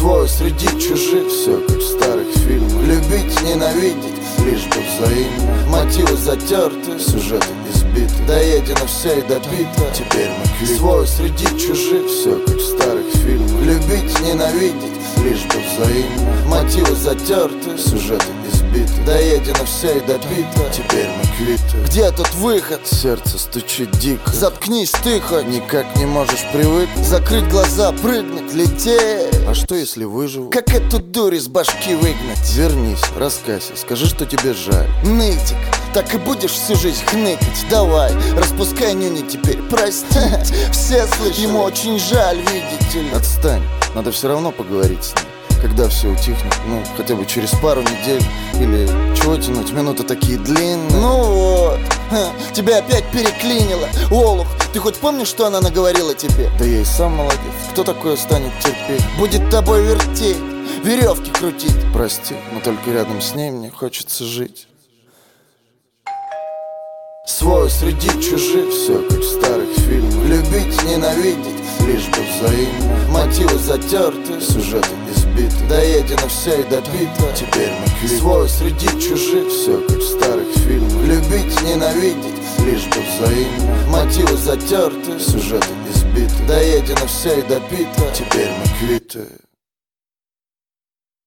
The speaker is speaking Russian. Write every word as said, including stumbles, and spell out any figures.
Свой среди чужих, все как в старых фильмах. Любить, ненавидеть, лишь бы взаимно. Мотивы затерты, сюжеты избиты. Доедено все и допито, теперь мы квиты. Свой среди чужих, все как в старых фильмах. Любить, ненавидеть, лишь бы взаимно. Мотивы затерты, сюжеты избиты. Доедено все и допито, теперь мы квиты. Где тут выход? Сердце стучит дико. Заткнись ты хоть, никак не можешь привыкнуть. Закрыть глаза, прыгнуть, лететь. А что если выживу? Как эту дурь из башки выгнать? Вернись, раскайся, скажи, что тебе жаль. Нытик, так и будешь всю жизнь хныкать. Давай, распускай нюни теперь, простить. Все слышат, ему очень жаль, видите ли. Отстань, надо все равно поговорить с ним. Когда все утихнет, ну, хотя бы через пару недель. Или чего тянуть, минуты такие длинные. Ну вот, ха, тебя опять переклинило. Олух, ты хоть помнишь, что она наговорила тебе? Да я и сам молодец, кто такое станет терпеть? Будет тобой вертеть, веревки крутить. Прости, но только рядом с ней мне хочется жить. Свой среди чужих, все как в старых фильмах. Любить, ненавидеть, лишь бы взаимно. Мотивы затерты, сюжеты избиты. Доедено все и допито, теперь мы квиты. Свой среди чужих, все как в старых фильмах. Любить, ненавидеть, лишь бы взаимно. Мотивы затерты, сюжеты избиты. Доедено все и допито, теперь мы квиты.